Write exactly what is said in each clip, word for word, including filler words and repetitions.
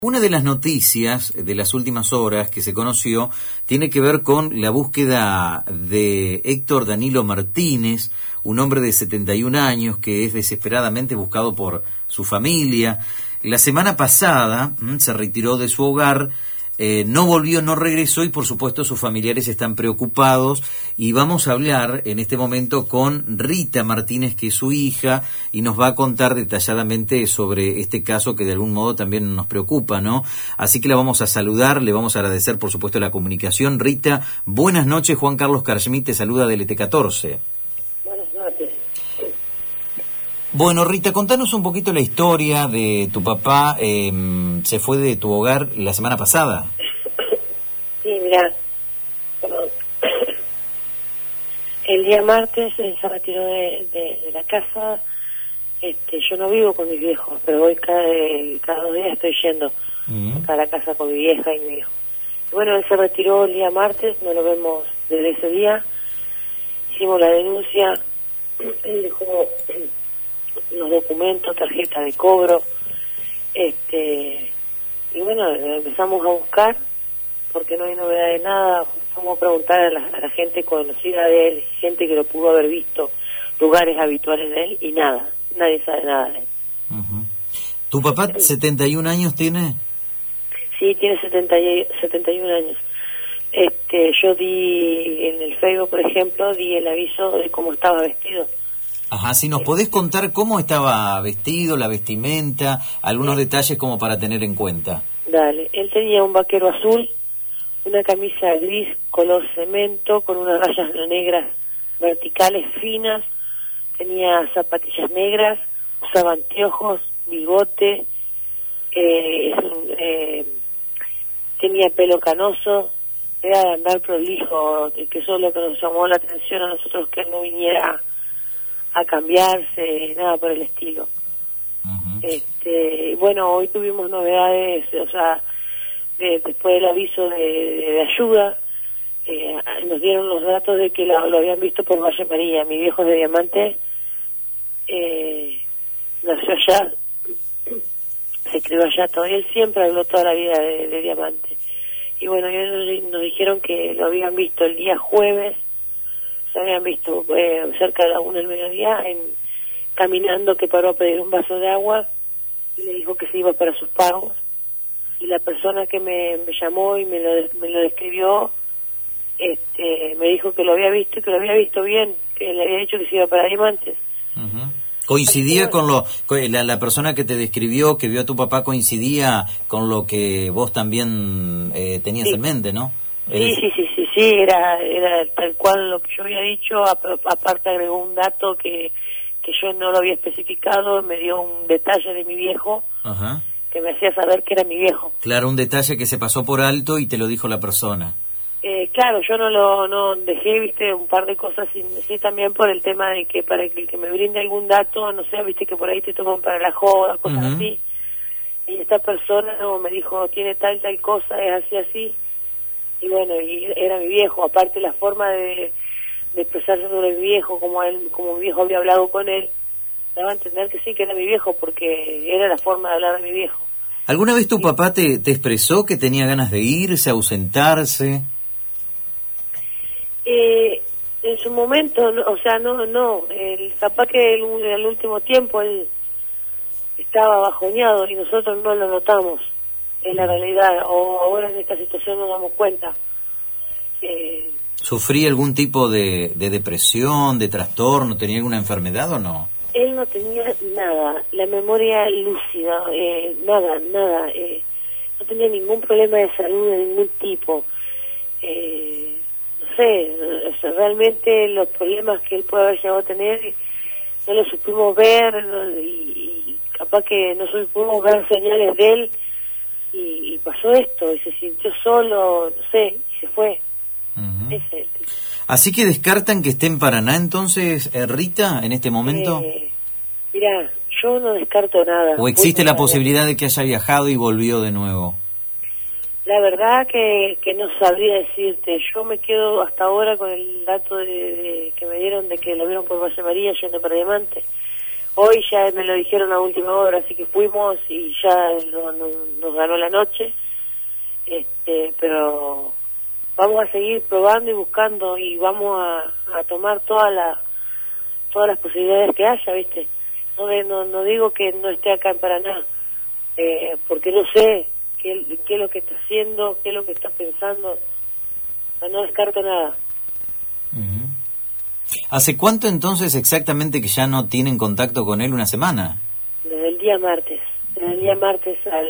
Una de las noticias de las últimas horas que se conoció tiene que ver con la búsqueda de Héctor Danilo Martínez, un hombre de setenta y un años que es desesperadamente buscado por su familia. La semana pasada ¿m? se retiró de su hogar, eh, no volvió, no regresó y por supuesto sus familiares están preocupados y vamos a hablar en este momento con Rita Martínez, que es su hija, y nos va a contar detalladamente sobre este caso que de algún modo también nos preocupa, ¿no? Así que la vamos a saludar, le vamos a agradecer por supuesto la comunicación. Rita, buenas noches, Juan Carlos Carschmitt te saluda del E T catorce. Buenas noches. Bueno, Rita, contanos un poquito la historia de tu papá. Eh, se fue de tu hogar la semana pasada. Sí, mira, el día martes él se retiró de, de, de la casa. Este, yo no vivo con mis viejos, pero hoy cada, cada dos días estoy yendo uh-huh. a la casa con mi vieja y mi hijo. Y bueno, él se retiró el día martes, no lo vemos desde ese día. Hicimos la denuncia, él dejó los documentos, tarjeta de cobro, este, y bueno, empezamos a buscar porque no hay novedad de nada. Fuimos a preguntar a la, a la gente conocida de él, gente que lo pudo haber visto, lugares habituales de él, y nada, nadie sabe nada de él. Uh-huh. ¿Tu papá setenta y un años tiene? Sí, tiene setenta y uno años. Este, yo di en el Facebook, por ejemplo, di el aviso de cómo estaba vestido. Ajá, si nos podés contar cómo estaba vestido, la vestimenta, algunos sí. detalles como para tener en cuenta. Dale, él tenía un vaquero azul, una camisa gris color cemento con unas rayas negras verticales finas, tenía zapatillas negras, usaba anteojos, bigote, eh, eh, tenía pelo canoso, era de andar prolijo, que eso es lo que nos llamó la atención a nosotros, que él no viniera a cambiarse, nada por el estilo. Uh-huh. Este, bueno, hoy tuvimos novedades, o sea, de, después del aviso de, de, de ayuda, eh, nos dieron los datos de que lo, lo habían visto por Valle María. Mi viejo es de Diamante, eh, nació allá, se crió allá, todavía él siempre habló toda la vida de, de Diamante. Y bueno, ellos nos, nos dijeron que lo habían visto el día jueves, se habían visto eh, cerca de la una del mediodía, en, caminando, que paró a pedir un vaso de agua y le dijo que se iba para sus pagos. Y la persona que me, me llamó y me lo, me lo describió, este, me dijo que lo había visto y que lo había visto bien, que le había dicho que se iba para Diamantes. Uh-huh. ¿Coincidía con lo, con la, la persona que te describió, que vio a tu papá, coincidía con lo que vos también eh, tenías sí. en mente, no? Sí, sí, sí, sí, sí, era, era tal cual lo que yo había dicho, aparte agregó un dato que, que yo no lo había especificado, me dio un detalle de mi viejo, ajá. que me hacía saber que era mi viejo. Claro, un detalle que se pasó por alto y te lo dijo la persona. Eh, claro, yo no lo no dejé, viste, un par de cosas sin decir también por el tema de que para que, que me brinde algún dato, no sé, viste que por ahí te toman para la joda, cosas uh-huh. así. Y esta persona no me dijo, tiene tal, tal cosa, es así, así. Y bueno, y era mi viejo, aparte la forma de, de expresarse sobre mi viejo, como él, como mi viejo había hablado con él, daba a entender que sí, que era mi viejo, porque era la forma de hablar de mi viejo. ¿Alguna vez tu sí. papá te, te expresó que tenía ganas de irse, ausentarse? Eh, en su momento, no, o sea, no, no, el, capaz que en el, el último tiempo él estaba bajoneado y nosotros no lo notamos. Es la realidad, o ahora en esta situación nos damos cuenta. Eh, ¿Sufría algún tipo de, de depresión, de trastorno, tenía alguna enfermedad o no? Él no tenía nada, la memoria lúcida, eh, nada, nada, eh, no tenía ningún problema de salud de ningún tipo. Eh, no sé, o sea, realmente los problemas que él puede haber llegado a tener no los supimos ver, no, y, y capaz que no supimos ver señales de él. Y, y pasó esto, y se sintió solo, no sé, y se fue. Uh-huh. Ese, Así que descartan que esté en Paraná, entonces, eh, Rita, en este momento. Eh, mirá, yo no descarto nada. ¿O existe la posibilidad de que haya viajado y volvió de nuevo? La verdad que, que no sabría decirte. Yo me quedo hasta ahora con el dato de, de que me dieron de que lo vieron por Valle María yendo para Diamante. Hoy ya me lo dijeron a última hora, así que fuimos y ya no, no, nos ganó la noche. Este, pero vamos a seguir probando y buscando y vamos a, a tomar toda la, todas las posibilidades que haya, ¿viste? No, no, no digo que no esté acá en Paraná, eh, porque no sé qué, qué es lo que está haciendo, qué es lo que está pensando. No, no descarto nada. Uh-huh. ¿Hace cuánto entonces exactamente que ya no tienen contacto con él? ¿Una semana? Desde el día martes, desde el día martes al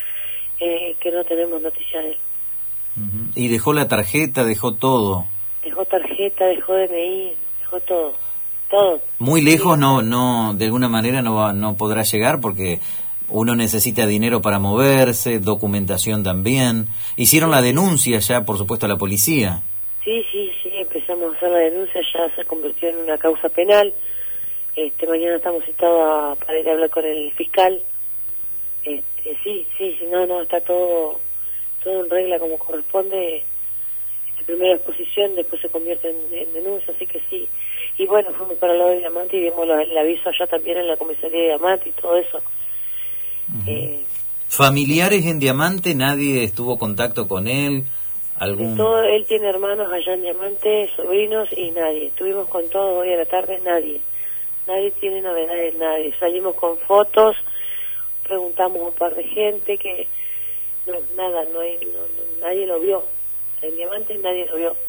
eh, que no tenemos noticias de él. Uh-huh. ¿Y dejó la tarjeta, dejó todo? Dejó tarjeta, dejó D N I, dejó todo, todo. Muy lejos sí. no, no, de alguna manera no va, no podrá llegar porque uno necesita dinero para moverse, documentación también. ¿Hicieron la denuncia ya, por supuesto, a la policía? Sí, sí, sí, empezamos a hacer la denuncia, ya se convirtió en una causa penal. Este, mañana estamos citados a, para ir a hablar con el fiscal. Este, sí, sí, sí, no, no, está todo, todo en regla como corresponde. Este, primera exposición, después se convierte en, en denuncia, así que sí. Y bueno, fuimos para el lado de Diamante y vimos la, el aviso allá también en la comisaría de Diamante y todo eso. Uh-huh. eh, ¿Familiares en Diamante? ¿Nadie estuvo en contacto con él? ¿Algún... Todo, él tiene hermanos allá en Diamante, sobrinos y nadie. Estuvimos con todos hoy a la tarde, nadie. Nadie tiene novedades, nadie. Salimos con fotos, preguntamos a un par de gente que no, nada, no hay, no, no, nadie lo vio. En Diamante nadie lo vio.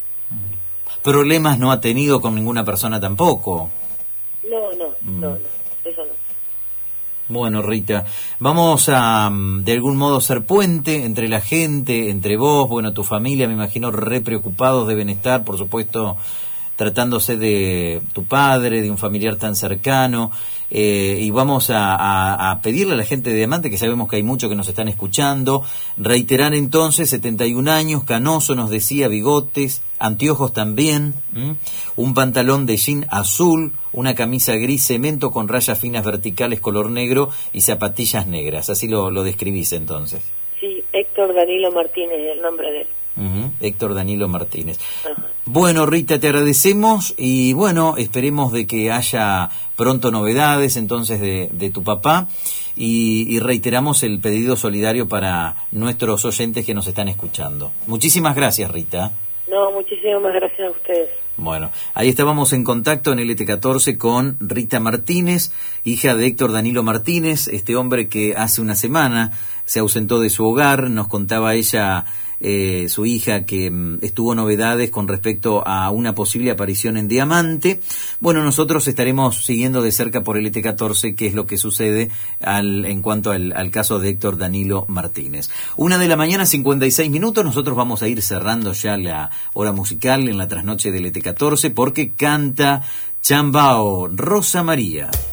¿Problemas no ha tenido con ninguna persona tampoco? No, no, mm. no, no, eso no. Bueno, Rita, vamos a, de algún modo, ser puente entre la gente, entre vos, bueno, tu familia, me imagino, re preocupados deben estar, por supuesto, tratándose de tu padre, de un familiar tan cercano, eh, y vamos a, a, a pedirle a la gente de Diamante, que sabemos que hay muchos que nos están escuchando, reiterar entonces, setenta y un años, canoso, nos decía, bigotes, anteojos también, ¿m? un pantalón de jean azul, una camisa gris cemento con rayas finas verticales color negro y zapatillas negras. Así lo, lo describís entonces. Sí, Héctor Danilo Martínez es el nombre de él. Uh-huh. Héctor Danilo Martínez. Ajá. Bueno, Rita, te agradecemos y bueno, esperemos de que haya pronto novedades entonces de, de tu papá y, y reiteramos el pedido solidario para nuestros oyentes que nos están escuchando. Muchísimas gracias, Rita. No, muchísimas gracias a ustedes. Bueno, ahí estábamos en contacto en L T catorce con Rita Martínez, hija de Héctor Danilo Martínez, este hombre que hace una semana se ausentó de su hogar. Nos contaba ella, eh, su hija, que mm, estuvo novedades con respecto a una posible aparición en Diamante. Bueno, nosotros estaremos siguiendo de cerca por L T catorce qué es lo que sucede al, en cuanto al, al caso de Héctor Danilo Martínez. Una de la mañana, cincuenta y seis minutos, nosotros vamos a ir cerrando ya la hora musical en la trasnoche de L T catorce porque canta Chambao, Rosa María.